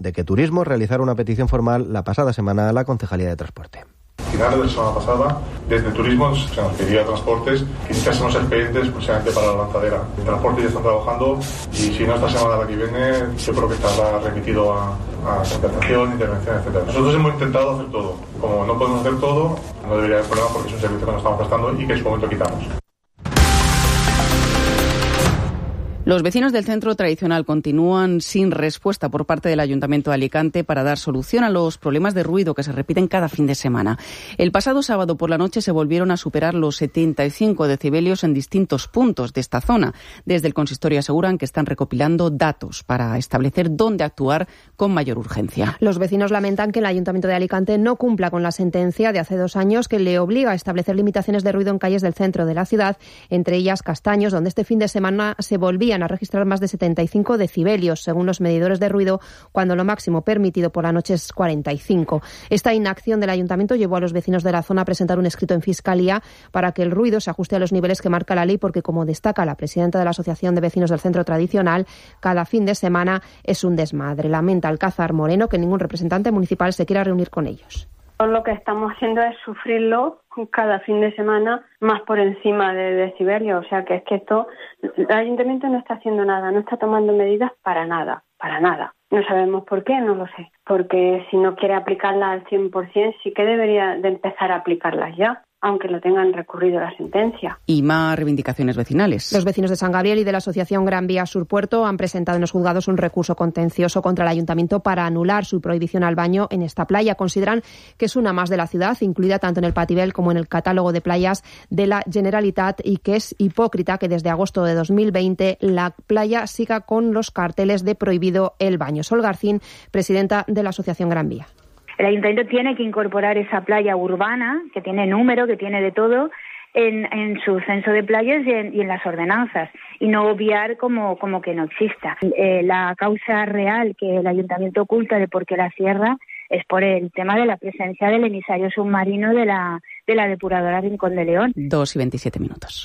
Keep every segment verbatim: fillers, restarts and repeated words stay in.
de que Turismo realizara una petición formal la pasada semana a la Concejalía de Transporte. Finales de la semana pasada, desde Turismo se nos pedía a Transportes que iniciasen los expedientes precisamente para la lanzadera. En Transporte ya están trabajando y si no esta semana la que viene, yo creo que estará remitido a, a contratación, intervención, etcétera. Nosotros hemos intentado hacer todo. Como no podemos hacer todo, no debería haber problema porque es un servicio que nos estamos prestando y que en su momento quitamos. Los vecinos del centro tradicional continúan sin respuesta por parte del Ayuntamiento de Alicante para dar solución a los problemas de ruido que se repiten cada fin de semana. El pasado sábado por la noche se volvieron a superar los setenta y cinco decibelios en distintos puntos de esta zona. Desde el consistorio aseguran que están recopilando datos para establecer dónde actuar con mayor urgencia. Los vecinos lamentan que el Ayuntamiento de Alicante no cumpla con la sentencia de hace dos años que le obliga a establecer limitaciones de ruido en calles del centro de la ciudad, entre ellas Castaños, donde este fin de semana se volvía a registrar más de setenta y cinco decibelios, según los medidores de ruido, cuando lo máximo permitido por la noche es cuarenta y cinco. Esta inacción del Ayuntamiento llevó a los vecinos de la zona a presentar un escrito en Fiscalía para que el ruido se ajuste a los niveles que marca la ley, porque, como destaca la presidenta de la Asociación de Vecinos del Centro Tradicional, cada fin de semana es un desmadre. Lamenta Alcázar Moreno que ningún representante municipal se quiera reunir con ellos. Lo que estamos haciendo es sufrirlo cada fin de semana más por encima de decibelios. O sea que es que esto, el ayuntamiento no está haciendo nada, no está tomando medidas para nada, para nada. No sabemos por qué, no lo sé. Porque si no quiere aplicarlas al cien por ciento, sí que debería de empezar a aplicarlas ya, aunque lo tengan recurrido la sentencia. Y más reivindicaciones vecinales. Los vecinos de San Gabriel y de la Asociación Gran Vía Sur Puerto han presentado en los juzgados un recurso contencioso contra el Ayuntamiento para anular su prohibición al baño en esta playa. Consideran que es una más de la ciudad, incluida tanto en el Patibel como en el catálogo de playas de la Generalitat, y que es hipócrita que desde agosto de dos mil veinte la playa siga con los carteles de prohibido el baño. Sol Garcín, presidenta de la Asociación Gran Vía. El Ayuntamiento tiene que incorporar esa playa urbana, que tiene número, que tiene de todo, en, en su censo de playas y en, y en las ordenanzas, y no obviar como, como que no exista. Eh, la causa real que el Ayuntamiento oculta de por qué la cierra es por el tema de la presencia del emisario submarino de la, de la depuradora Rincón de León. Dos y veintisiete minutos.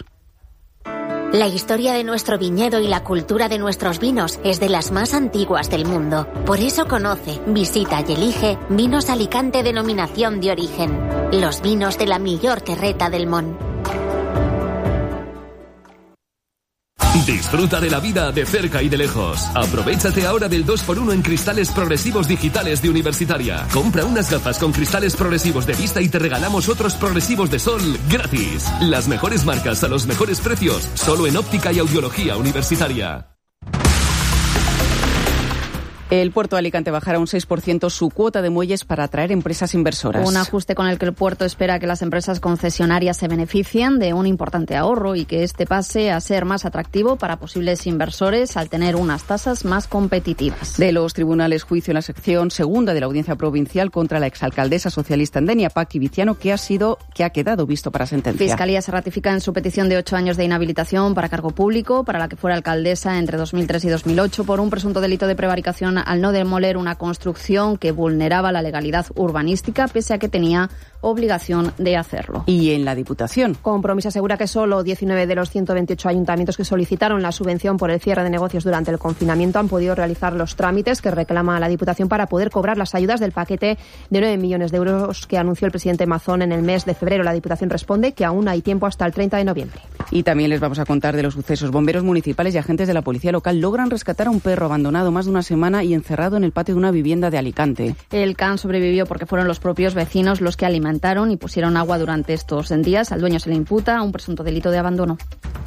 La historia de nuestro viñedo y la cultura de nuestros vinos es de las más antiguas del mundo. Por eso conoce, visita y elige Vinos Alicante Denominación de Origen. Los vinos de la millor terreta del Mont. Disfruta de la vida de cerca y de lejos. Aprovéchate ahora del dos por uno en cristales progresivos digitales de Universitaria. Compra unas gafas con cristales progresivos de vista y te regalamos otros progresivos de sol gratis. Las mejores marcas a los mejores precios, solo en óptica y audiología Universitaria. El puerto de Alicante bajará un seis por ciento su cuota de muelles para atraer empresas inversoras. Un ajuste con el que el puerto espera que las empresas concesionarias se beneficien de un importante ahorro y que este pase a ser más atractivo para posibles inversores al tener unas tasas más competitivas. De los tribunales, juicio en la sección segunda de la Audiencia Provincial contra la exalcaldesa socialista en Denia, Paqui Viciano, que ha sido que ha quedado visto para sentencia. Fiscalía se ratifica en su petición de ocho años de inhabilitación para cargo público para la que fuera alcaldesa entre dos mil tres y dos mil ocho por un presunto delito de prevaricación al no demoler una construcción que vulneraba la legalidad urbanística, pese a que tenía obligación de hacerlo. Y en la Diputación, Compromís asegura que solo diecinueve de los ciento veintiocho ayuntamientos que solicitaron la subvención por el cierre de negocios durante el confinamiento han podido realizar los trámites que reclama la Diputación para poder cobrar las ayudas del paquete de nueve millones de euros que anunció el presidente Mazón en el mes de febrero. La Diputación responde que aún hay tiempo hasta el treinta de noviembre. Y también les vamos a contar de los sucesos. Bomberos municipales y agentes de la policía local logran rescatar a un perro abandonado más de una semana y encerrado en el patio de una vivienda de Alicante. El can sobrevivió porque fueron los propios vecinos los que alimentaron y pusieron agua durante estos días. Al dueño se le imputa un presunto delito de abandono.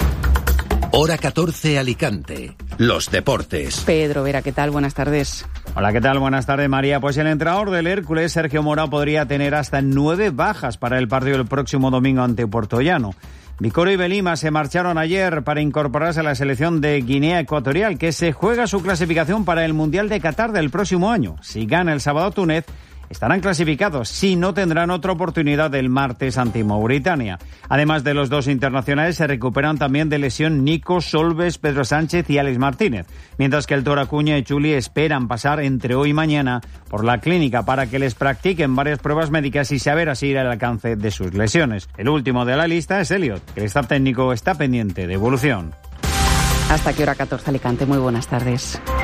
Hora catorce, Alicante. Los deportes. Pedro Vera, ¿qué tal? Buenas tardes. Hola, ¿qué tal? Buenas tardes, María. Pues el entrenador del Hércules, Sergio Morao, podría tener hasta nueve bajas para el partido del próximo domingo ante Puertollano. Vicoro y Belima se marcharon ayer para incorporarse a la selección de Guinea Ecuatorial, que se juega su clasificación para el Mundial de Qatar del próximo año. Si gana el sábado Túnez, estarán clasificados, si no tendrán otra oportunidad el martes ante Mauritania. Además de los dos internacionales, se recuperan también de lesión Nico Solves, Pedro Sánchez y Alex Martínez, mientras que el Toro Acuña y Chuli esperan pasar entre hoy y mañana por la clínica para que les practiquen varias pruebas médicas y saber así ir al alcance de sus lesiones. El último de la lista es Elliot, que el staff técnico está pendiente de evolución. Hasta aquí hora catorce, Alicante. Muy buenas tardes.